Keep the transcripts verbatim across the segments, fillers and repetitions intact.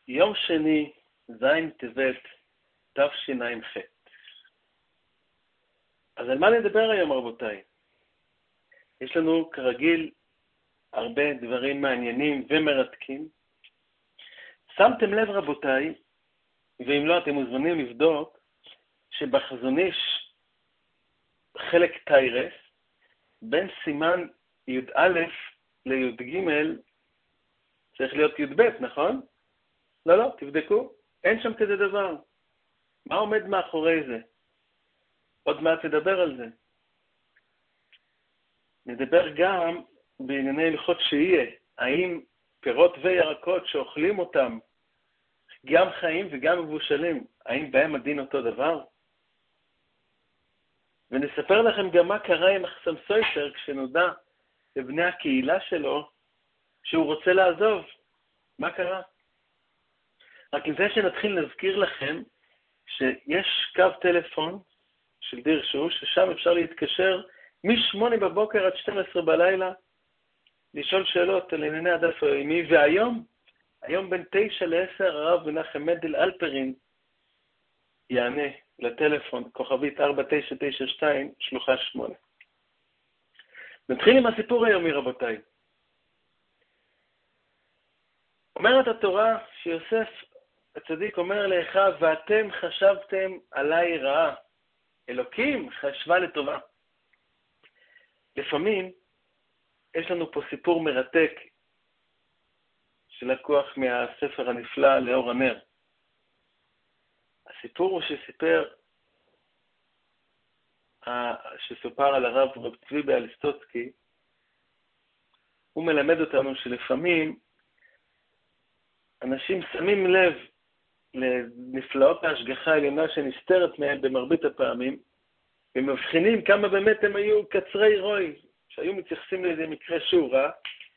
יום שני, זין טבת, תשע"ח. אז על מה נדבר היום, רבותיי? יש לנו כרגיל הרבה דברים מעניינים ומרתקים. שמתם לב, רבותיי, ואם לא אתם מוזמנים לבדוק, שבחזון איש חלק תיירס, בין סימן י"א לי"ג צריך להיות י"ב, נכון? לא, לא, תבדקו. אין שם כזה דבר. מה עומד מאחורי זה? עוד מעט נדבר על זה. נדבר גם בענייני הלכות שיהיה. האם פירות וירקות שאוכלים אותם, גם חיים וגם מבושלים, האם בהם הדין אותו דבר? ונספר לכם גם מה קרה עם החסם סויסר כשנודע לבני הקהילה שלו שהוא רוצה לעזוב. מה קרה? רק לפני שנתחיל נזכיר לכם שיש קו טלפון של דיר שו, ששם אפשר להתקשר מ-שמונה בבוקר עד שתים עשרה בלילה, לשאול שאלות על ענייני הדף היומי, והיום, היום בין תשע לעשר, הרב מנחם מנדל אלפרין יענה לטלפון, כוכבית ארבע תשע תשע שתיים, שלוחה שמונה. נתחיל עם הסיפור היומי, רבותיי. אומרת התורה שיוסף הצדיק אומר לאחיו, ואתם חשבתם עליי רעה. אלוקים חשבה לטובה. לפעמים יש לנו פה סיפור מרתק שלקוח מהספר הנפלא לאור הנר. הסיפור הוא שסיפר, שסופר על הרב רב צבי ביאליסטוצקי. הוא מלמד אותנו שלפעמים אנשים שמים לב לנפלאות ההשגחה העליונה שנסתרת מהם במרבית הפעמים, ומבחינים כמה באמת הם היו קצרי רוי, שהיו מתייחסים לאיזה מקרה שהוא רע,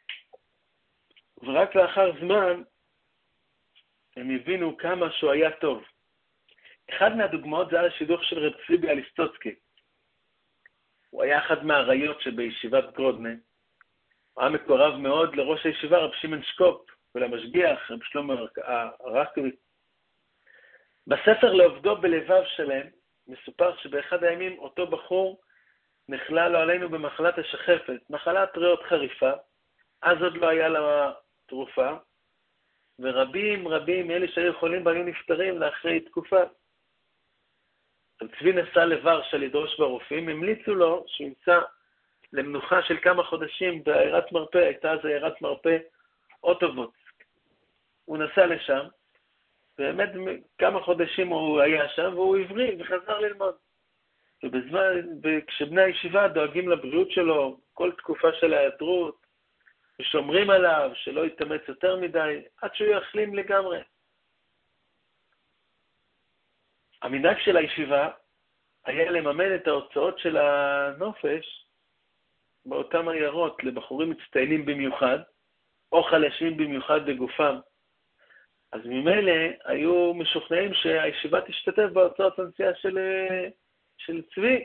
ורק לאחר זמן הם הבינו כמה שהוא היה טוב. אחד מהדוגמאות זה היה השידוך של רב צבי ביאליסטוצקי. הוא היה אחד מהראיות שבישיבת גרודנה. הוא היה מקורב מאוד לראש הישיבה רב שמעון שקופ, ולמשגיח רב שלמה הרקוביץ. בספר לעובדו בלבב שלם מסופר שבאחד הימים אותו בחור נחלה לו עלינו במחלת השחפת, מחלת ריאות חריפה, אז עוד לא היה לה תרופה, ורבים רבים אלה שהיו יכולים בה היו נפטרים לאחרי תקופה. רב צבי נסע לוורשה לדרוש ברופאים, המליצו לו שימצא למנוחה של כמה חודשים בעיירת מרפא, הייתה אז עיירת מרפא אוטובוטסק. הוא נסע לשם, באמת כמה חודשים הוא היה שם, והוא עברי וחזר ללמוד. ובזמן, כשבני הישיבה דואגים לבריאות שלו, כל תקופה של ההיעדרות, ושומרים עליו שלא יתאמץ יותר מדי, עד שהוא יחלים לגמרי. המנהג של הישיבה היה לממן את ההוצאות של הנופש באותם עיירות לבחורים מצטיינים במיוחד, או חלשים במיוחד בגופם. אז ממילא היו משוכנעים שהישיבה תשתתף בהוצאות הנסיעה של, של צבי.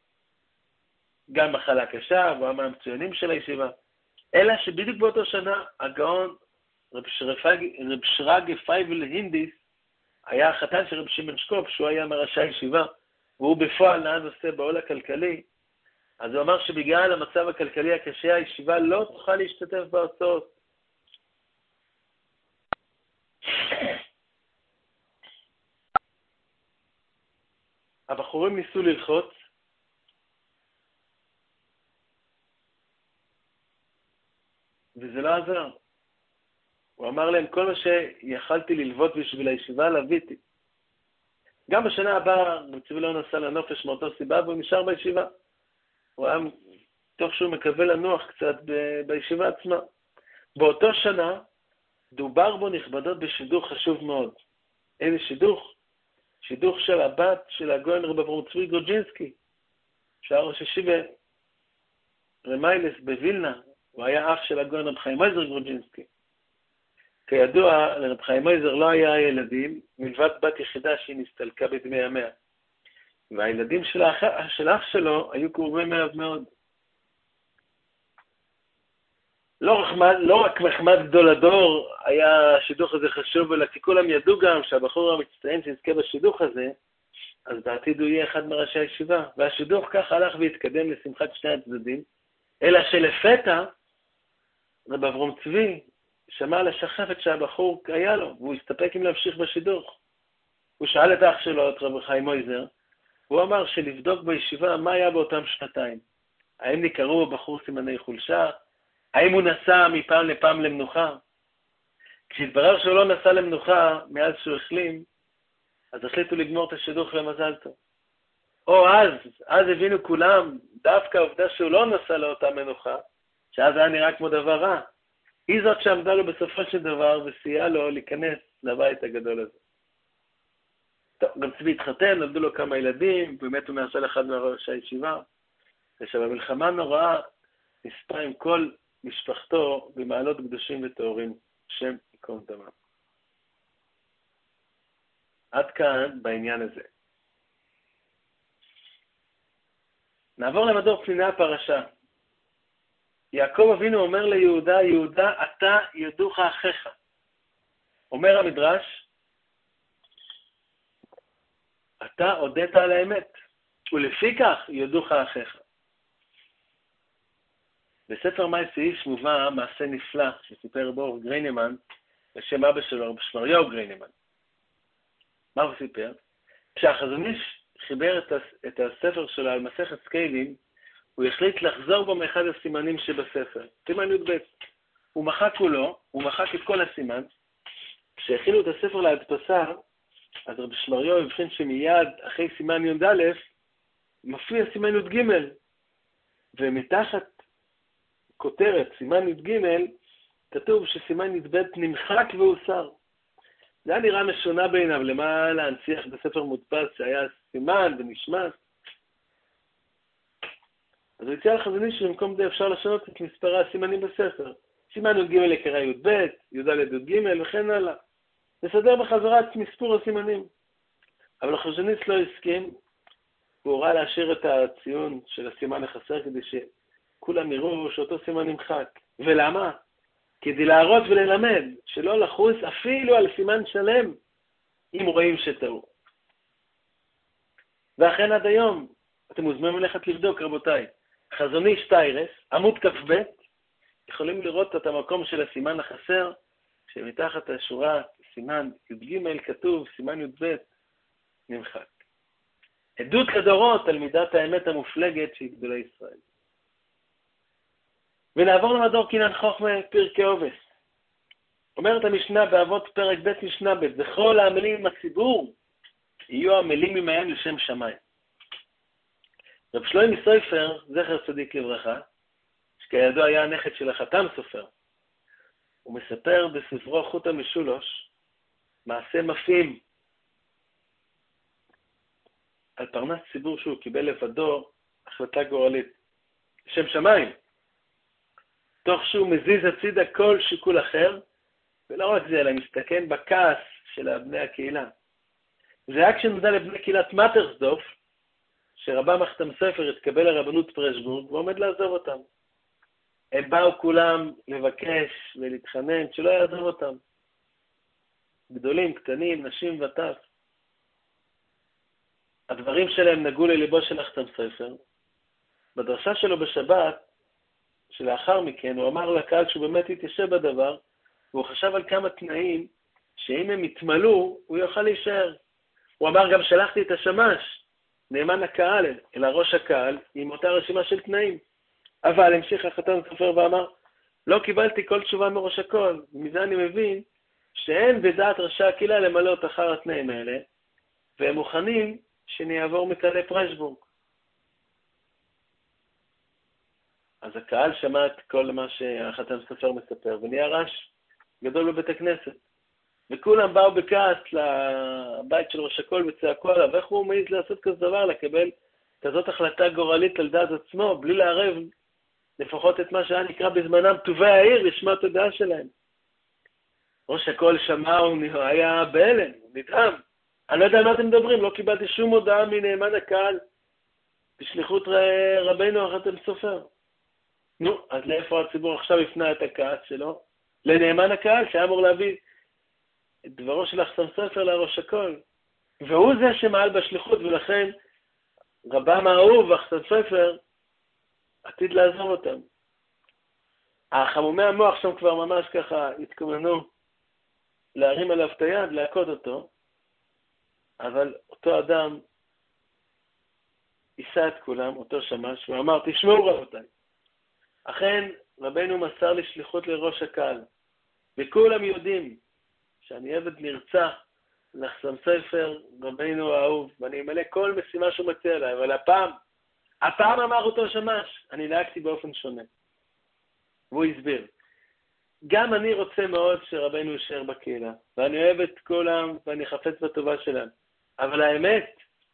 גם מחלה קשה, והוא מהמצוינים של הישיבה. אלא שבדיוק באותו שנה, הגאון רב, שרפג, רב שרגא פייבל הינדיס, היה החתן של רב שמעון שקופ, שהוא היה מראשי הישיבה, והוא בפועל נהג נושא בעול הכלכלי. אז הוא אמר שבגלל המצב הכלכלי הקשה, הישיבה לא תוכל להשתתף בהוצאות. הבחורים ניסו ללחוץ, וזה לא עזר. הוא אמר להם, כל מה שיכלתי ללוות בשביל הישיבה, לוויתי. גם בשנה הבאה, רב צבי לא נסע לנופש מאותו סיבה, והוא נשאר בישיבה. הוא היה, תוך שהוא מקווה לנוח קצת ב- בישיבה עצמה. באותו שנה, דובר בו נכבדות בשידוך חשוב מאוד. איזה שידוך? שידוך של הבת של הגאון רב אברהם צבי גרודז'ינסקי, שהיה ראש ישיבה רמיילס בווילנה, הוא היה אח של הגאון רב חיים מייזר גרודז'ינסקי. כידוע, לרב חיים מייזר לא היה ילדים, מלבד בת יחידה שהיא נסתלקה בדמי ימיה. והילדים של האח, של האח שלו היו קרובים אליו מאוד. לא לא, רחמד, לא רק מחמד גדול הדור היה השידוך הזה חשוב, אלא כי כולם ידעו גם שהבחור המצטיין שיזכה בשידוך הזה, אז בעתיד הוא יהיה אחד מראשי הישיבה. והשידוך כך הלך והתקדם לשמחת שני הצדדים, אלא שלפתע רב אברום צבי שמע על השחפת שהבחור היה לו, והוא הסתפק עם להמשיך בשידוך. הוא שאל את אח שלו, את רב חיים מויזר, והוא אמר שלבדוק בישיבה מה היה באותם שנתיים. האם נקראו בחור סימני חולשה? האם הוא נסע מפעם לפעם למנוחה? כשהתברר שהוא לא נסע למנוחה מאז שהוא החלים, אז החליטו לגמור את השידוך למזל טוב. או אז, אז הבינו כולם, דווקא העובדה שהוא לא נסע לאותה מנוחה, שאז היה נראה כמו דבר רע, היא זאת שעמדה לו בסופו של דבר וסייעה לו להיכנס לבית הגדול הזה. טוב, גם צבי התחתן, נולדו לו כמה ילדים, באמת הוא נעשה לאחד מראשי הישיבה, ושבמלחמה נוראה נספה עם כל משפחתו במעלות קדושים וטהורים, שם ייקום דמם. עד כאן בעניין הזה. נעבור למדור פניני הפרשה. יעקב אבינו אומר ליהודה, יהודה, אתה יודוך אחיך. אומר המדרש, אתה הודית על האמת, ולפי כך יודוך אחיך. בספר מייסי איש מובא מעשה נפלא שסיפר בור גריינמן, בשם אבא שלו, שמריהו גריינמן. מה הוא סיפר? כשהחזון איש חיבר את הספר שלו על מסכת סקיילים, הוא החליט לחזור בו מאחד הסימנים שבספר, סימן י"ב. הוא מחק כולו, הוא מחק את כל הסימן. כשהכינו את הספר להדפסה, אז רב שמריהו הבחין שמיד אחרי סימן י"א, מופיע סימן י"ג, ומתחת כותרת סימן י"ג, כתוב שסימן י"ב נמחק והוסר. זה היה נראה משונה בעיניו, למה להנציח בספר מודפס שהיה סימן ונשמט. אז הוא הציע לחזון איש שבמקום זה אפשר לשנות את מספרי הסימנים בספר. סימן י"ג יקרא י"ב, י"ד י"ג וכן הלאה. לסדר בחזרה את מספור הסימנים. אבל החזון איש לא הסכים, הוא הורה להשאיר את הציון של הסימן החסר כדי שכולם יראו שאותו סימן נמחק. ולמה? כדי להראות וללמד שלא לחוס אפילו על סימן שלם אם רואים שטעו. ואכן עד היום, אתם מוזמנים ללכת לבדוק רבותיי, חזון איש טיירס, עמוד כ"ב, יכולים לראות את המקום של הסימן החסר, שמתחת השורה סימן י"ג כתוב, סימן י"ב נמחק. עדות לדורות על מידת האמת המופלגת של גדולי ישראל. ונעבור למדור קינן חוכמה פרקי אובס. אומרת המשנה באבות פרק ב' משנה ב', וכל העמלים עם הציבור יהיו עמלים עמהם לשם שמיים. רב שלוימי סופר, זכר צדיק לברכה, שכידוע היה הנכד של החתם סופר, הוא מספר בספרו חוט המשולש, מעשה מפעים על פרנס ציבור שהוא קיבל לבדו החלטה גורלית, לשם שמיים. תוך שהוא מזיז הצידה כל שיקול אחר, ולא רק זה, אלא מסתכן בכעס של בני הקהילה. זה היה כשנודע לבני קהילת מטרסדוף, שרבם החתם סופר התקבל לרבנות פרשבורג, ועומד לעזוב אותם. הם באו כולם לבקש ולהתחנן, שלא יעזוב אותם. גדולים, קטנים, נשים וטף. הדברים שלהם נגעו לליבו של החתם סופר. בדרשה שלו בשבת, שלאחר מכן, הוא אמר לקהל שהוא באמת התיישב בדבר, והוא חשב על כמה תנאים שאם הם יתמלאו, הוא יוכל להישאר. הוא אמר גם שלחתי את השמש, נאמן הקהל, אל הראש הקהל, עם אותה רשימה של תנאים. אבל המשיך החתן סופר ואמר, לא קיבלתי כל תשובה מראש הכל, ומזה אני מבין שאין בדעת ראשי הקהילה למלא את אחר התנאים האלה, והם מוכנים שאני אעבור מכאלה פרשבורג. אז הקהל שמע את כל מה שהחתן סופר מספר, ונהיה רעש גדול בבית הכנסת. וכולם באו בכעס לבית של ראש הכל וצעקו עליו, איך הוא מעז לעשות כזה דבר, לקבל כזאת החלטה גורלית על דעת עצמו, בלי לערב לפחות את מה שהיה נקרא בזמנם טובי העיר, לשמע את הדעה שלהם. ראש הכל שמע, הוא היה בהלם, נדהם. אני לא יודע על מה אתם מדברים, לא קיבלתי שום הודעה מנאמן הקהל, בשליחות רבינו החתן סופר. נו, אז לאיפה הציבור עכשיו הפנה את הכעס שלו? לנאמן הקהל, שהיה אמור להביא את דברו של החסם סופר לראש הכל. והוא זה שמעל בשליחות, ולכן רבם האהוב, החסם סופר, עתיד לעזור אותם. החמומי המוח שם כבר ממש ככה התכוננו להרים עליו את היד, להכות אותו, אבל אותו אדם יישא את כולם, אותו שמש, והוא אמר, תשמעו רבותיי, אכן רבנו מסר לי שליחות לראש הקהל, וכולם יודעים שאני עבד נרצח לחסם סופר רבנו האהוב, ואני אמלא כל משימה שהוא מציע אליי, אבל הפעם, הפעם אמר אותו שמש, אני נהגתי באופן שונה. והוא הסביר, גם אני רוצה מאוד שרבנו יישאר בקהילה, ואני אוהב את כולם, ואני חפץ בטובה שלהם, אבל האמת,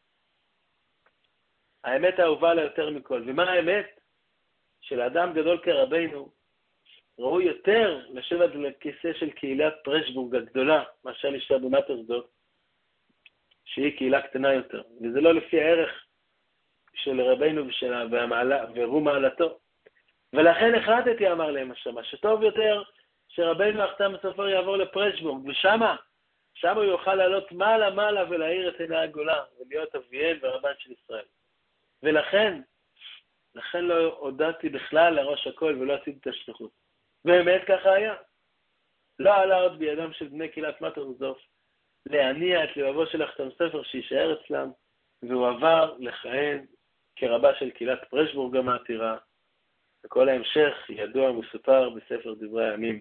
האמת האהובה לה יותר מכל. ומה האמת? שלאדם גדול כרבנו, ראוי יותר לשבת לכיסא של קהילת פרשבורג הגדולה, מאשר להישאר במטרסדורף, שהיא קהילה קטנה יותר. וזה לא לפי הערך של רבנו ושלה, והמעלה, והוא מעלתו. ולכן החלטתי, אמר להם השמה, שטוב יותר שרבנו החתם הסופר יעבור לפרשבורג, ושמה, שמה הוא יוכל לעלות מעלה מעלה ולהאיר את עיני הגולה, ולהיות אביהם ורבן של ישראל. ולכן, לכן לא הודעתי בכלל לראש הכל ולא עשיתי את השליחות. באמת ככה היה. לא עלה עוד בידם של בני קהילת מטרסדורף להניע את לבבו של החתם סופר שישאר אצלם, והוא עבר לכהן כרבה של קהילת פרשבורג המעטירה, וכל ההמשך ידוע מסופר בספר דברי הימים.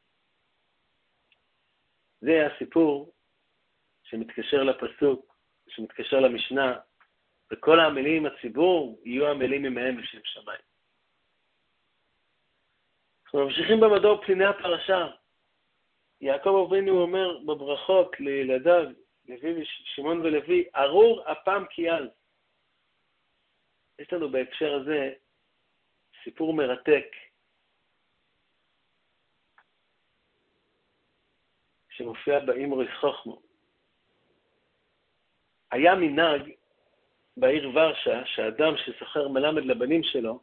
זה הסיפור שמתקשר לפסוק, שמתקשר למשנה, וכל העמלים הציבור יהיו עמלים ממהם בשם שמיים. אנחנו ממשיכים במדור פניני הפרשה. יעקב אבינו אומר בברכות לילדיו, לוי, שמעון ולוי, ארור אפם כי אז. יש לנו בהקשר הזה סיפור מרתק, שמופיע באמרי חוכמו. היה מנהג בעיר ורשה, שאדם שסוחר מלמד לבנים שלו,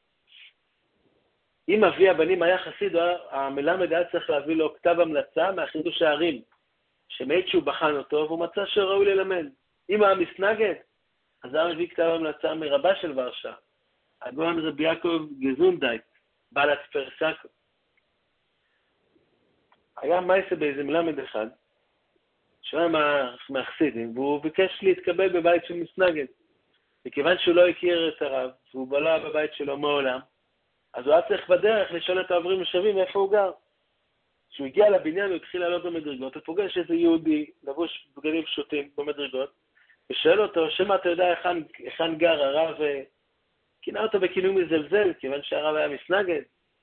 אם אבי הבנים היה חסיד, המלמד היה צריך להביא לו כתב המלצה מהחידוש הערים, שמעיד שהוא בחן אותו, והוא מצא שראוי ללמד. אם היה מסנגד, אז היה מביא כתב המלצה מרבה של ורשה, הגאון רבי יעקב גזונדייט, בעלת פרסקו. היה מייסה באיזה מלמד אחד, שהיה מהחסידים, והוא ביקש להתקבל בבית של מסנגד. וכיוון שהוא לא הכיר את הרב, והוא בלע בבית שלו מעולם, אז הוא היה צריך בדרך לשאול את העוברים ושבים איפה הוא גר. כשהוא הגיע לבניין, הוא התחיל לעלות במדרגות, הוא פוגש איזה יהודי, לבוש בגדים פשוטים במדרגות, ושואל אותו, שמה אתה יודע היכן, היכן גר הרב, כינה אותו בכינוי מזלזל, כיוון שהרב היה מסנגד.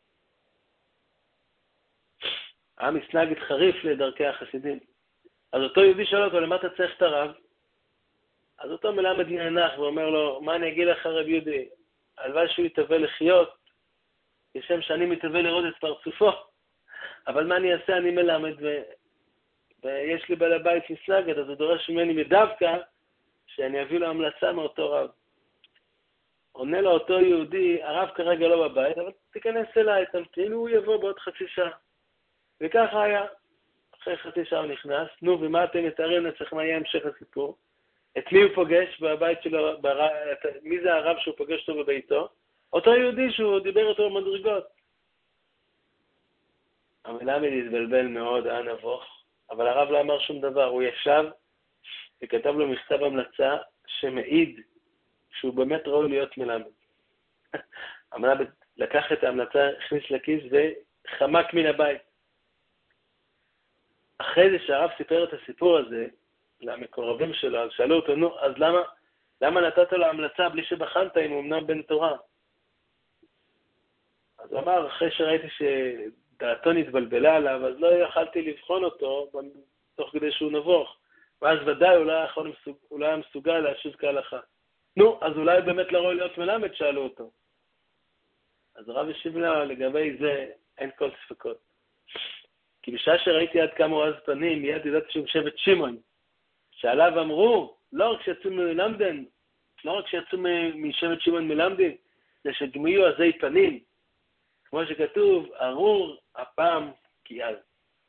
היה מסנגד חריף לדרכי החסידים. אז אותו יהודי שואל אותו, למה אתה צריך את הרב? אז אותו מלמד נענך ואומר לו, מה אני אגיד לך רב יהודי? הלוואי שהוא יתהווה לחיות, כשם שאני מתהווה לראות את פרצופו. אבל מה אני אעשה? אני מלמד ו... ויש לי בעל הבית מסנגד, אז הוא דורש ממני מדווקא שאני אביא לו המלצה מאותו רב. עונה לו אותו יהודי, הרב כרגע לא בבית, אבל תיכנס אליי, תמתין, הוא יבוא בעוד חצי שעה. וככה היה. אחרי חצי שעה הוא נכנס, נו, ומה אתם מתארים לצריך, מה יהיה המשך הסיפור? את מי הוא פוגש בבית שלו, בר... מי זה הרב שהוא פוגש אותו בביתו? אותו יהודי שהוא דיבר אותו במדרגות. המלמד התבלבל מאוד, היה נבוך, אבל הרב לא אמר שום דבר, הוא ישב וכתב לו מכתב המלצה שמעיד שהוא באמת ראוי להיות מלמד. המלמד לקח את ההמלצה, הכניס לכיס וחמק מן הבית. אחרי זה שהרב סיפר את הסיפור הזה למקורבים שלו, אז שאלו אותו, נו, אז למה, למה נתת לו המלצה בלי שבחנת אם הוא אמנם בן תורה? אז הוא אמר, אחרי שראיתי שדעתו נתבלבלה עליו, אז לא יכלתי לבחון אותו תוך כדי שהוא נבוך. ואז ודאי הוא לא היה, מסוג, הוא לא היה מסוגל להשיב כהלכה. נו, אז אולי באמת לא ראוי להיות מלמד, שאלו אותו. אז הרב השיב לה, לגבי זה אין כל ספקות. כי בשעה שראיתי עד כמה הוא עז פנים, מיד ידעתי שהוא שבט שמעון, שעליו אמרו, לא רק שיצאו מלמדן, לא רק שיצאו משבט שמעון מלמדים, זה שגם יהיו עזי פנים, כמו שכתוב, ארור הפעם כי אז.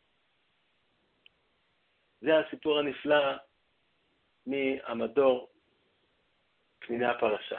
זה הסיפור הנפלא מהמדור פניני הפרשה.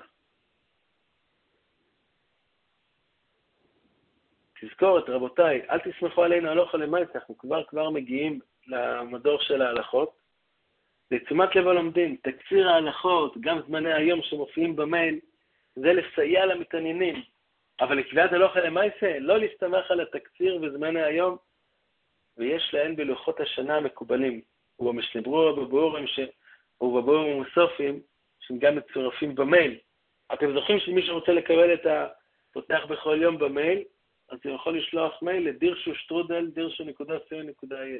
תזכורת, רבותיי, אל תסמכו עלינו הלוך למעשה, אנחנו כבר כבר מגיעים למדור של ההלכות. לתשומת לב הלומדים, תקציר ההלכות, גם זמני היום שמופיעים במייל, זה לסייע למתעניינים. אבל לקביעת הלוך למעשה, לא להסתמך על התקציר וזמני היום, ויש להן בלוחות השנה המקובלים. ובמשלברו ובבורים ובבורים ומוסופים, שהם גם מצורפים במייל. אתם זוכרים שמי שרוצה לקבל את הפותח בכל יום במייל, אז הוא יכול לשלוח מייל לדירשו שטרודל, דירשו נקודה סיון נקודה איי אל.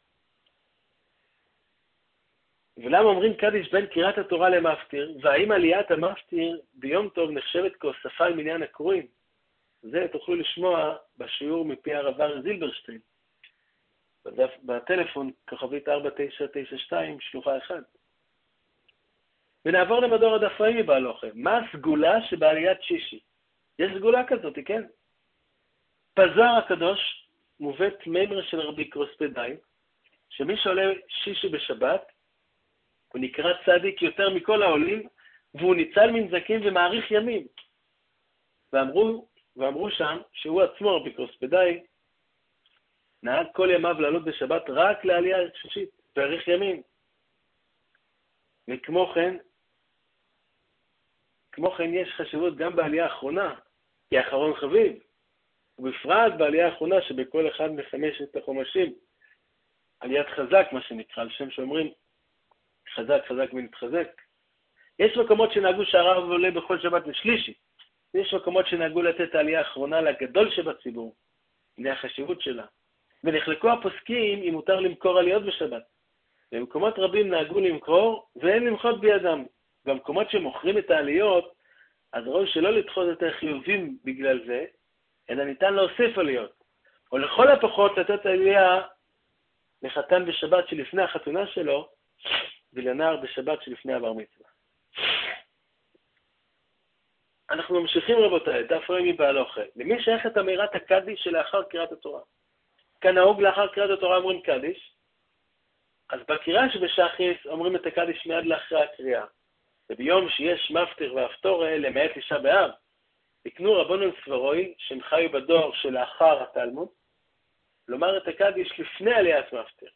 ולמה אומרים קדיש בין קריאת התורה למפטיר, והאם עליית המפטיר ביום טוב נחשבת כהוספה על מניין הקרואים? זה תוכלו לשמוע בשיעור מפי הרב אריה זילברשטיין, בטלפון כוכבית ארבע תשע תשע שתיים שלוחה אחת. ונעבור למדור הדף רעי בהלוכה. מה הסגולה שבעליית שישי? יש סגולה כזאת, כן? פזר הקדוש מובאת מימרה של רבי קרוספדאי, שמי שעולה שישי בשבת, הוא נקרא צדיק יותר מכל העולים, והוא ניצל מנזקים ומאריך ימים. ואמרו, ואמרו שם שהוא עצמו, רבי קרוספדאי, נהג כל ימיו לעלות בשבת רק לעלייה שישית, ואריך ימים. וכמו כן, כמו כן יש חשיבות גם בעלייה האחרונה, כי האחרון חביב, ובפרט בעלייה האחרונה שבכל אחד מחמשת החומשים, עליית חזק, מה שנקרא, על שם שאומרים, חזק, חזק ונתחזק. יש מקומות שנהגו שהרב עולה בכל שבת לשלישי. יש מקומות שנהגו לתת העלייה האחרונה לגדול שבציבור, בני החשיבות שלה. ונחלקו הפוסקים אם מותר למכור עליות בשבת. במקומות רבים נהגו למכור ואין למחות בידם. במקומות שמוכרים את העליות, אז ראוי שלא לדחות את החיובים בגלל זה, אלא ניתן להוסיף עליות. או לכל הפחות לתת עלייה לחתן בשבת שלפני החתונה שלו, ולנער בשבת שלפני הבר מצווה. אנחנו ממשיכים רבותיי, דף רעי בהלוכה. למי שייכת אמירת הקדיש שלאחר קריאת התורה? כאן נהוג לאחר קריאת התורה אומרים קדיש, אז בקריאה שבשחיס אומרים את הקדיש מיד לאחרי הקריאה. וביום שיש מפטיר והפטורה למעט תשעה באב, יקנו רבנן סברוי שהם חיו בדור שלאחר התלמוד, לומר את הקדיש לפני עליית מפטיר.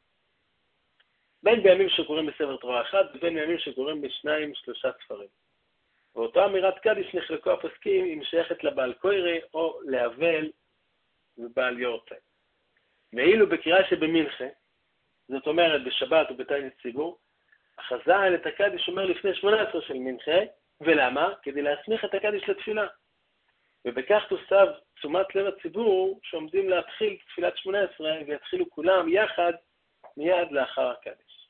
בין בימים שקוראים בספר תורה אחד, ובין בימים שקוראים בשניים שלושה ספרים. ואותה אמירת קדיש נחלקו הפוסקים אם שייכת לבעל קוירה או להבל ובעל יורצה. ואילו בקריאה שבמנחה, זאת אומרת בשבת ובתענית ציבור, החז"ל את הקדיש אומר לפני שמונה עשרה של מנחה, ולמה? כדי להסמיך את הקדיש לתפילה. ובכך תוסב תשומת לב הציבור שעומדים להתחיל תפילת שמונה עשרה ויתחילו כולם יחד מיד לאחר הקדיש.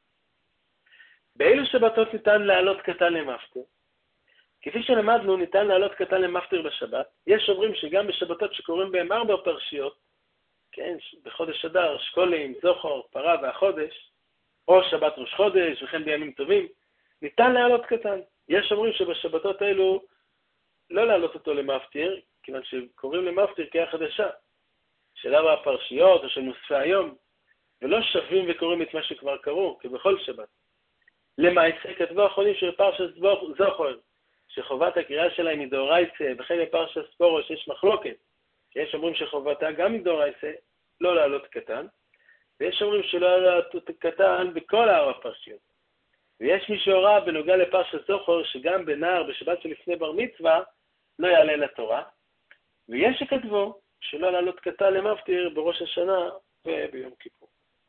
באילו שבתות ניתן לעלות קטן למפטיר? כפי שלמדנו, ניתן לעלות קטן למפטיר בשבת. יש אומרים שגם בשבתות שקוראים בהם ארבע פרשיות, כן, בחודש אדר, שקולים, זוכר, פרה והחודש, או שבת ראש חודש, וכן בימים טובים, ניתן לעלות קטן. יש אומרים שבשבתות האלו לא לעלות אותו למפטיר, כיוון שקוראים למפטיר קריאה חדשה, של ארבע הפרשיות או של נוספי היום, ולא שווים וקוראים את מה שכבר קראו, כבכל שבת. למעשה כתבו האחרונים של פרשת זוכר, שחובת הקריאה שלהם היא דאורייתא, וכן בפרשת ספורו שיש מחלוקת, יש אומרים שחובתה גם מדאורייתא, לא לעלות קטן, ויש אומרים שלא לעלות קטן בכל הארבע הפרשיות. ויש מי שהורה בנוגע לפרשת זוכר, שגם בנער בשבת שלפני בר מצווה, לא יעלה לתורה, ויש שכתבו שלא לעלות קטן למפטיר בראש השנה וביום כיפור.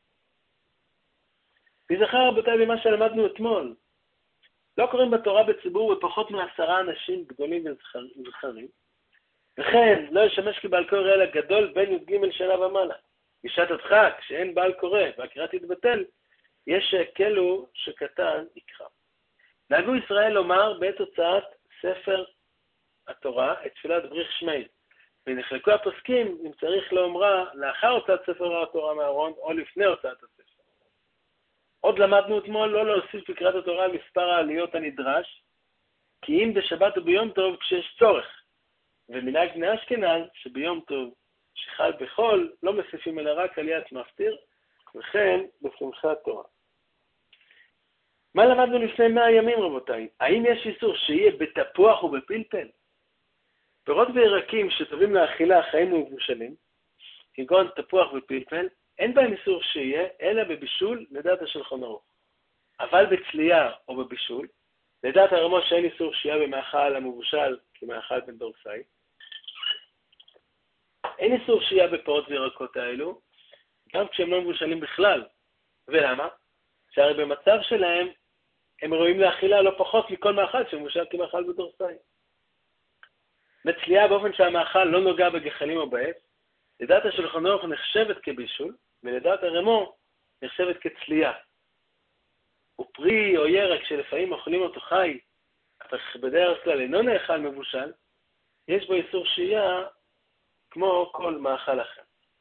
תזכר רבותיי במה שלמדנו אתמול, לא קוראים בתורה בציבור בפחות מעשרה אנשים גדולים וזכרים, וכן לא ישמש כבעל קורא אלא גדול בין י"ג שנה ומעלה. בשעת הדחק, שאין בעל קורא והקריאה תתבטל, יש שהקלו שקטן יקרא. נהגו ישראל לומר בעת הוצאת ספר התורה את תפילת בריך שמי, ונחלקו הפוסקים אם צריך לאומרה לאחר הוצאת ספר התורה מהארון או לפני הוצאת הספר. עוד למדנו אתמול לא להוסיף בקריאת התורה מספר העליות הנדרש, כי אם בשבת וביום טוב כשיש צורך, ומנהג בני אשכנז שביום טוב שחל בחול לא מוסיפים אלא רק עליית מפטיר, וכן בשמחת תורה. מה למדנו לפני מאה ימים רבותיי? האם יש איסור שיהיה בתפוח ובפלפל? פירות וירקים שטובים לאכילה חיים ומבושלים, כגון תפוח ופלפל, אין בהם איסור שיהיה, אלא בבישול לדעת השולחן ערוך. אבל בצלייה או בבישול, לדעת הרמ"א שאין איסור שיהיה במאכל המבושל כמאכל בן דורסאי. אין איסור שיהיה בפירות וירקות האלו, גם כשהם לא מבושלים בכלל. ולמה? שהרי במצב שלהם, הם ראויים לאכילה לא פחות מכל מאכל שמבושל כמאכל בן דורסאי. בצלייה באופן שהמאכל לא נוגע בגחלים או בעץ, לדעת השולחן ערוך נחשבת כבישול, ולדעת הרמ"א נחשבת כצלייה. ופרי או ירק שלפעמים אוכלים אותו חי, אבל בדרך כלל אינו נאכל מבושל, יש בו איסור שהייה כמו כל מאכל אחר.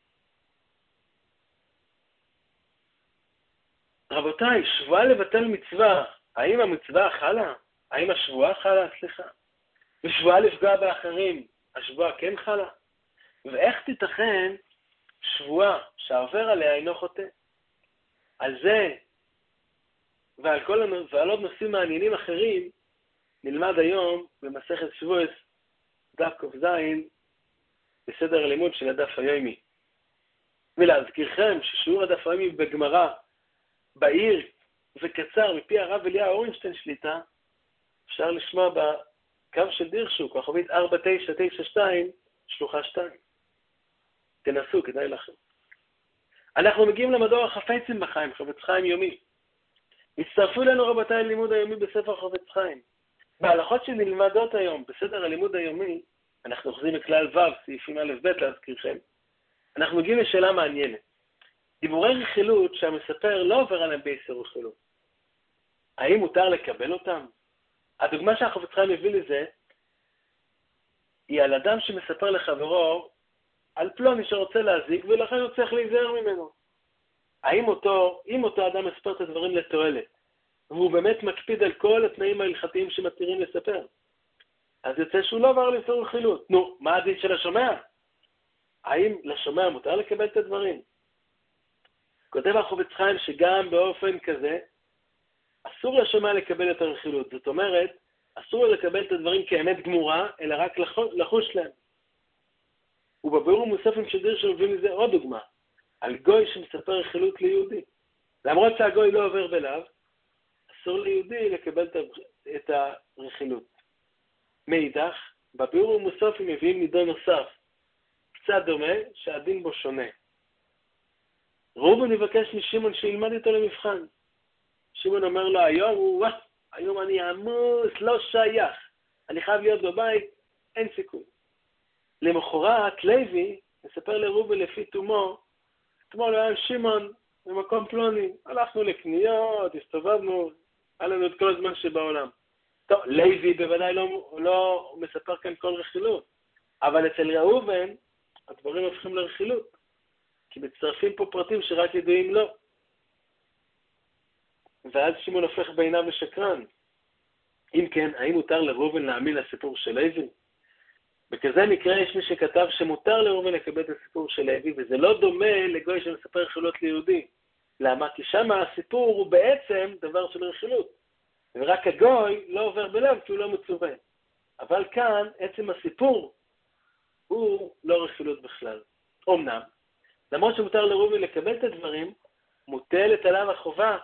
רבותיי, שבועה לבטל מצווה, האם המצווה חלה? האם השבועה חלה? סליחה. ושבועה לפגוע באחרים, השבועה כן חלה? ואיך תיתכן שבועה שהעובר עליה אינו חוטא? על זה ועל, כל, ועל עוד נושאים מעניינים אחרים נלמד היום במסכת שבועס דף ק"ז בסדר הלימוד של הדף היומי. ולהזכירכם ששיעור הדף היומי בגמרא בעיר וקצר מפי הרב אליהו אורנשטיין שליטה אפשר לשמוע בקו של דירשו, כוכבית ארבע תשע תשע שתיים שלוחה שתיים. תנסו, כדאי לכם. אנחנו מגיעים למדור החפצים בחיים, חפץ חיים יומי. הצטרפו אלינו רבותיי ללימוד היומי בספר חפץ חיים. בהלכות שנלמדות היום בסדר הלימוד היומי, אנחנו אוחזים מכלל ו' סעיפים א' ב' להזכירכם. אנחנו מגיעים לשאלה מעניינת. דיבורי רכילות שהמספר לא עובר עליהם באיסור רכילות. האם מותר לקבל אותם? הדוגמה שהחפץ חיים מביא לזה היא על אדם שמספר לחברו על פלוני שרוצה להזיק ולכן הוא צריך להיזהר ממנו. האם אותו, אם אותו אדם מספר את הדברים לתועלת, והוא באמת מקפיד על כל התנאים ההלכתיים שמתירים לספר, אז יוצא שהוא לא עבר לאיסור רכילות. נו, מה הדין של השומע? האם לשומע מותר לקבל את הדברים? כותב החפץ חיים שגם באופן כזה, אסור לשומע לקבל את הרכילות. זאת אומרת, אסור לקבל את הדברים כאמת גמורה, אלא רק לחוש להם. ובביאור מוספים שדיר שמביאים לזה עוד דוגמה, על גוי שמספר רכילות ליהודי. למרות שהגוי לא עובר בלב, אסור ליהודי לקבל את הרכילות. מאידך, בביאור מוספים מביאים נידון נוסף, קצת דומה שהדין בו שונה. ראובן יבקש משמעון שילמד איתו למבחן. שמעון אומר לו, היום הוא, היום אני עמוס, לא שייך. אני חייב להיות בבית, אין סיכוי. למחרת, לוי מספר לראובן לפי תומו, אתמול היה שמעון במקום פלוני, הלכנו לקניות, הסתובבנו, היה לנו את כל הזמן שבעולם. טוב, לוי בוודאי לא, לא מספר כאן כל רכילות, אבל אצל ראובן הדברים הופכים לרכילות, כי מצטרפים פה פרטים שרק ידועים לו. ואז שמעון הופך בעיניו לשקרן. אם כן, האם מותר לראובן להאמין לסיפור של לוי? בכזה מקרה יש מי שכתב שמותר לראובן לקבל את הסיפור של לוי, וזה לא דומה לגוי שמספר רכילות ליהודי. למה? כי שם הסיפור הוא בעצם דבר של רכילות. ורק הגוי לא עובר בלב כי הוא לא מצווה. אבל כאן עצם הסיפור הוא לא רכילות בכלל. אמנם, למרות שמותר לראובן לקבל את הדברים, מוטלת עליו החובה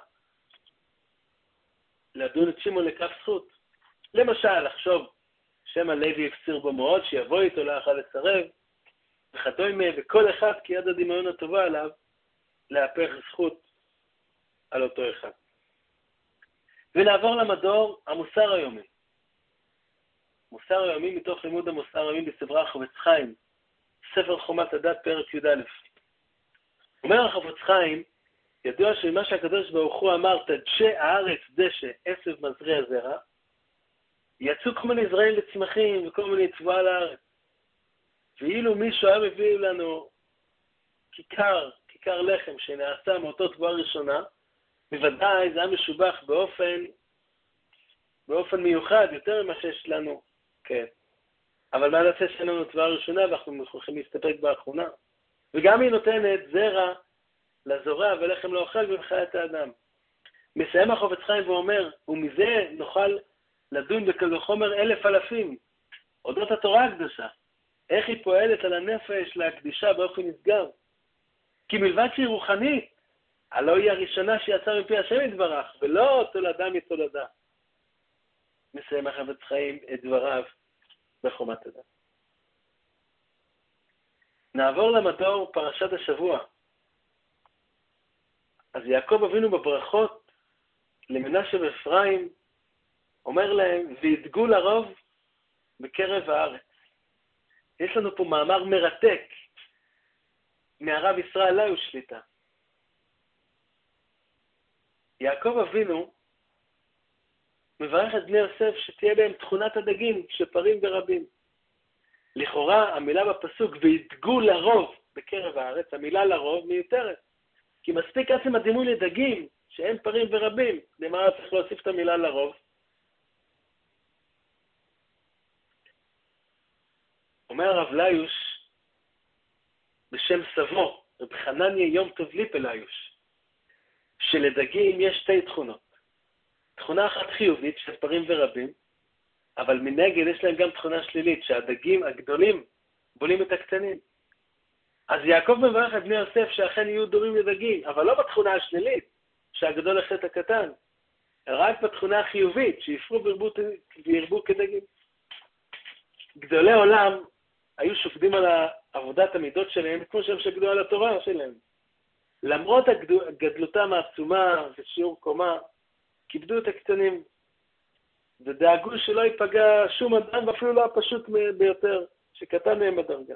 לדון את שמעון לכף זכות. למשל, לחשוב שמא לוי הפציר בו מאוד, שיבוא איתו לא יוכל לסרב, וכדומה, וכל אחד כי יד הדמיון הטובה עליו להפך זכות על אותו אחד. ונעבור למדור המוסר היומי. מוסר היומי מתוך לימוד המוסר היומי בספר החפץ חיים, ספר חומת הדת פרק י"א. אומר החפץ חיים, ידוע שמה שהקדוש ברוך הוא אמר, תדשא הארץ דשא, עשב מזריע זרע, יצאו כל מיני זרעים וצמחים וכל מיני צבועה לארץ. ואילו מישהו היה מביא לנו כיכר, כיכר לחם שנעשה מאותו תבואה ראשונה, בוודאי זה היה משובח באופן, באופן מיוחד, יותר ממה שיש לנו, כן. אבל מה נעשה שאין לנו תבואה ראשונה ואנחנו מוכרחים להסתפק באחרונה? וגם היא נותנת זרע לזורע ולחם לאוכל ובחיית האדם. מסיים החפץ חיים ואומר, ומזה נוכל לדון בכל חומר אלף אלפים, אודות התורה הקדושה, איך היא פועלת על הנפש להקדישה באופן נסגר. כי מלבד שהיא רוחנית, הלא היא הראשונה שיצאה מפי השם יתברך, ולא תולדה מתולדה. מסיים החפץ חיים את דבריו בחומת אדם. נעבור למדור פרשת השבוע. אז יעקב אבינו בברכות למנשה ואפרים אומר להם, וידגו לרוב בקרב הארץ. יש לנו פה מאמר מרתק מהרב ישראל לאיוש שליטה. יעקב אבינו מברך את בני יוסף שתהיה בהם תכונת הדגים שפרים ורבים. לכאורה המילה בפסוק וידגו לרוב בקרב הארץ, המילה לרוב מיותרת. כי מספיק עצם הדימוי לדגים שהם פרים ורבים. למה צריך להוסיף את המילה לרוב? אומר הרב לאיוש בשם סבו, רב חנניה יום טוב ליפל לאיוש, שלדגים יש שתי תכונות. תכונה אחת חיובית של פרים ורבים, אבל מנגד יש להם גם תכונה שלילית, שהדגים הגדולים בולים את הקטנים. אז יעקב מברך את בני יוסף שאכן יהיו דומים לדגים, אבל לא בתכונה השלילית, שהגדול יחטא את הקטן, רק בתכונה החיובית, שיפרו וירבו כדגים. גדולי עולם היו שוקדים על עבודת המידות שלהם, כמו שהם שקדו על התורה שלהם. למרות גדלותם העצומה ושיעור קומה, כיבדו את הקטנים, ודאגו שלא ייפגע שום אדם, ואפילו לא הפשוט ביותר, שקטן מהם בדרגה.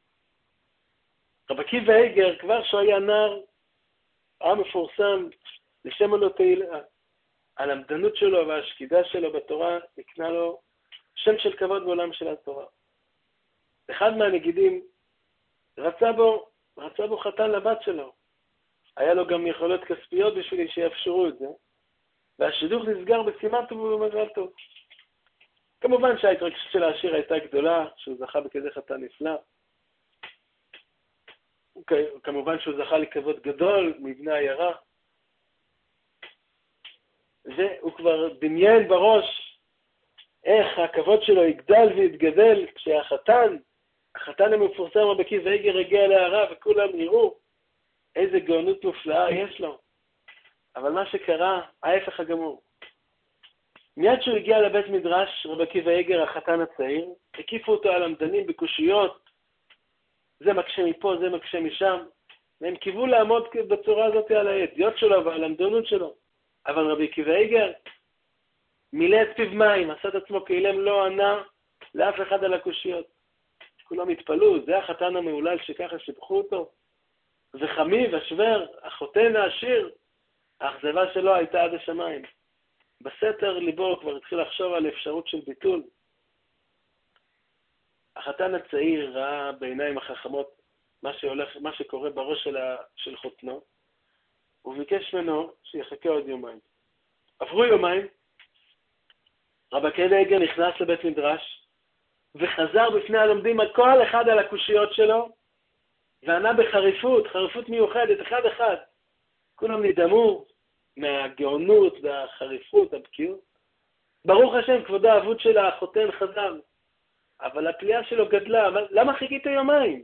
רבי עקיבא איגר, כבר שהוא היה נער, היה מפורסם לשם עלו תהילה, הלמדנות שלו והשקידה שלו בתורה, נקנה לו שם של כבוד בעולם של התורה. אחד מהנגידים רצה בו, רצה בו חתן לבת שלו. היה לו גם יכולות כספיות בשביל שיאפשרו את זה, והשידוך נסגר בשימת טוב ובמזל טוב. כמובן שההתרגשות של העשיר הייתה גדולה, שהוא זכה בכזה חתן נפלא. כמובן שהוא זכה לכבוד גדול מבני העיירה. והוא כבר דמיין בראש איך הכבוד שלו יגדל ויתגדל כשהחתן, החתן המפורסם רבי עקיבא איגר הגיע להערה וכולם יראו איזה גאונות מופלאה יש לו. אבל מה שקרה, ההפך הגמור. מיד שהוא הגיע לבית מדרש, רבי עקיבא איגר, החתן הצעיר, הקיפו אותו על עמדנים בקושיות, זה מקשה מפה, זה מקשה משם, והם קיוו לעמוד בצורה הזאת על הידיעות שלו ועל עמדנות שלו. אבל רבי עקיבא איגר מילא את פיו מים, עשה את עצמו כאילם, לא ענה לאף אחד על הקושיות. כולם התפלאו, זה החתן המעולל שככה שיבחו אותו. וחמי ושוור, החותן העשיר, האכזבה שלו הייתה עד השמיים. בסתר ליבו כבר התחיל לחשוב על אפשרות של ביטול. החתן הצעיר ראה בעיניים החכמות מה שהולך, מה שקורה בראש של, ה, של חותנו, וביקש ממנו שיחכה עוד יומיים. עברו יומיים, רבי עקיבא איגר נכנס לבית מדרש, וחזר בפני הלומדים על כל אחד על הקושיות שלו, וענה בחריפות, חריפות מיוחדת, אחד אחד. כולם נדמו מהגאונות והחריפות, הבקיאות. ברוך השם, כבודו האבוד של החותן חזר. אבל הפליאה שלו גדלה. אבל למה חיכית יומיים?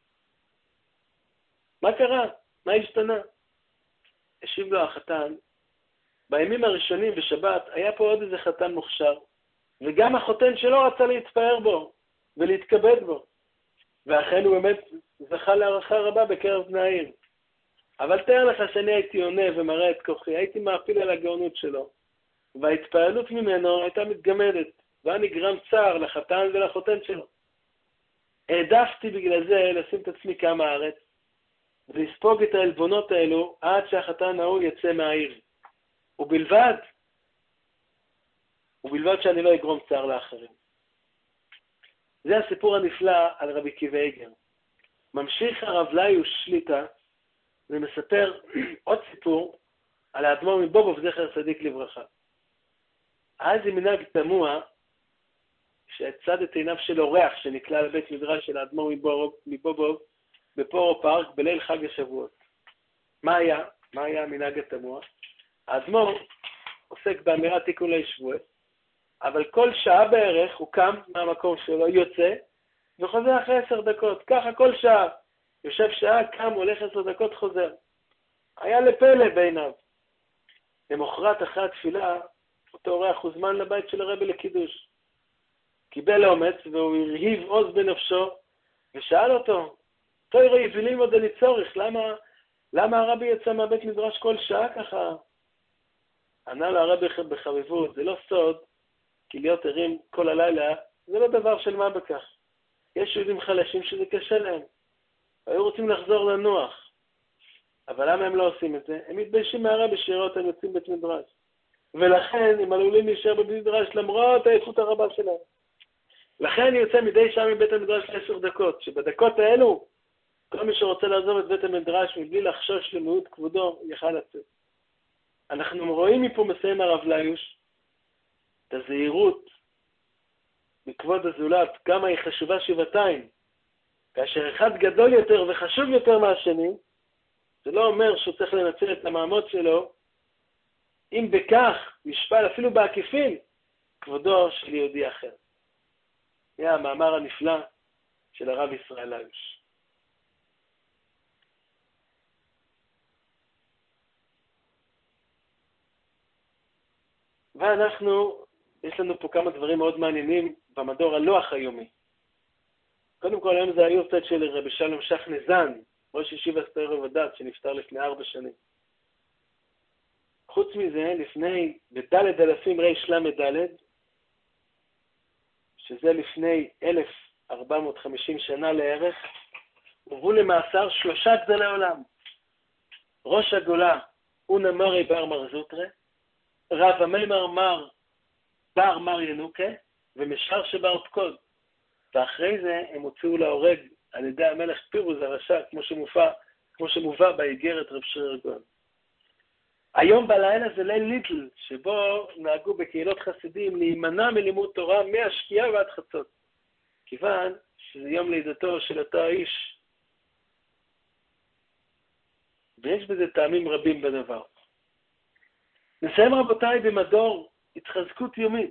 מה קרה? מה השתנה? השיב לו החתן, בימים הראשונים בשבת היה פה עוד איזה חתן מוכשר, וגם החותן שלו רצה להתפאר בו ולהתכבד בו. ואכן הוא באמת זכה להערכה רבה בקרב בני העיר. אבל תאר לך שאני הייתי עונה ומראה את כוחי, הייתי מעפיל על הגאונות שלו, וההתפעלות ממנו הייתה מתגמדת, והיה נגרם צער לחתן ולחותן שלו. העדפתי בגלל זה לשים את עצמי כמה הארץ, ולספוג את העלבונות האלו עד שהחתן ההוא יצא מהעיר. ובלבד, ובלבד שאני לא אגרום צער לאחרים. זה הסיפור הנפלא על רבי עקיבא איגר. ממשיך הרב לאיוש שליטה ומספר עוד סיפור על האדמו"ר מבובוב זכר צדיק לברכה. אז היא מנהג תמוה שצד את עיניו של אורח שנקלע לבית מדרש של האדמו"ר מבובוב בפורו פארק בליל חג השבועות. מה היה? מה היה המנהג התמוה? האדמו"ר עוסק באמירת תיקון ליל שבועות, אבל כל שעה בערך הוא קם מהמקום שלו, יוצא, וחוזר אחרי עשר דקות. ככה כל שעה. יושב שעה, קם, הולך עשר דקות, חוזר. היה לפלא בעיניו. למחרת אחרי התפילה, אותו אורח הוזמן לבית של הרבי לקידוש. קיבל אומץ, והוא הרהיב עוז בנפשו, ושאל אותו, תוירו יבילים עוד אני צורך, למה, למה הרבי יצא מהבית מדרש כל שעה ככה? ענה לו הרבי בחביבות, זה לא סוד, כי להיות ערים כל הלילה, זה לא דבר של מה בכך. יש יהודים חלשים שזה קשה להם. היו רוצים לחזור לנוח. אבל למה הם לא עושים את זה? הם מתביישים מהרבי שירות, הם יוצאים בית מדרש. ולכן הם עלולים להישאר בבית מדרש למרות העייפות הרבה שלהם. לכן אני יוצא מדי שעה מבית המדרש לעשר דקות, שבדקות האלו, כל מי שרוצה לעזוב את בית המדרש מבלי לחשוש למיעוט כבודו, יכל לצאת. אנחנו רואים מפה, מסיים הרב ליוש, את הזהירות מכבוד הזולת, כמה היא חשובה שבעתיים. כאשר אחד גדול יותר וחשוב יותר מהשני, זה לא אומר שהוא צריך לנצל את המעמוד שלו, אם בכך נשפל אפילו בעקיפין, כבודו של יהודי אחר. זה המאמר הנפלא של הרב ישראל ליוש. ואנחנו, יש לנו פה כמה דברים מאוד מעניינים במדור הלוח היומי. קודם כל, היום זה היורצייט של רבי שלום שחנזן, ראש ישיבת תורה ודת, שנפטר לפני ארבע שנים. חוץ מזה, לפני, בדלת אלפים ריש למד דלת, שזה לפני אלף ארבע מאות וחמישים שנה לערך, הובאו למאסר שלושה גדולי עולם. ראש הגולה, אונה מרי בר מר זוטרה, רב המימר מר בר מר ינוקה, ומשאר שבר פקוד. ואחרי זה הם הוציאו להורג על ידי המלך פירוז הרשע, כמו שמובא, כמו שמובא באיגרת רב שריר גאון. היום בלילה זה ליל ליטל, שבו נהגו בקהילות חסידים להימנע מלימוד תורה מהשקיעה ועד חצות. כיוון שזה יום לידתו של אותו האיש, ויש בזה טעמים רבים בדבר. נסיים רבותיי במדור התחזקות יומית.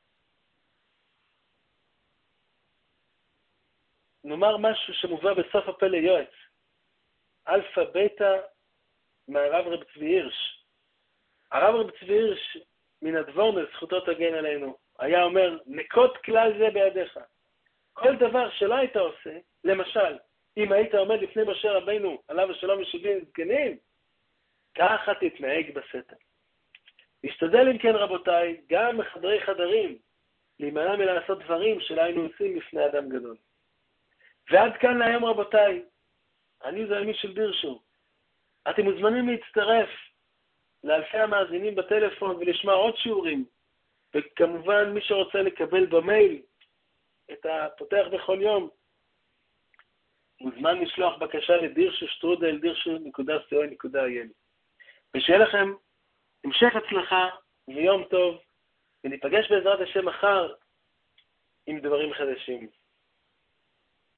נאמר משהו שמובא בסוף הפלא יועץ. אלפא ביתא מהרב רב צבי הירש. הרב רב צבי הירש מן הדבורנה, זכותו תגן עלינו, היה אומר, נקוט כלל זה בידיך. כל דבר שלא היית עושה, למשל, אם היית עומד לפני משה רבינו, עליו השלום ושבעים זקנים, ככה תתנהג בסתר. להשתדל אם כן רבותיי, גם מחדרי חדרים, להימנע מלעשות דברים שלא היינו עושים לפני אדם גדול. ועד כאן להיום רבותיי, אני זה מי של בירשו. אתם מוזמנים להצטרף לאלפי המאזינים בטלפון ולשמע עוד שיעורים, וכמובן מי שרוצה לקבל במייל את הפותח בכל יום, מוזמן לשלוח בקשה לדירשו שטרודל דירשו נקודה סי או נקודה איי אן. ושיהיה לכם המשך הצלחה ויום טוב, וניפגש בעזרת השם מחר עם דברים חדשים.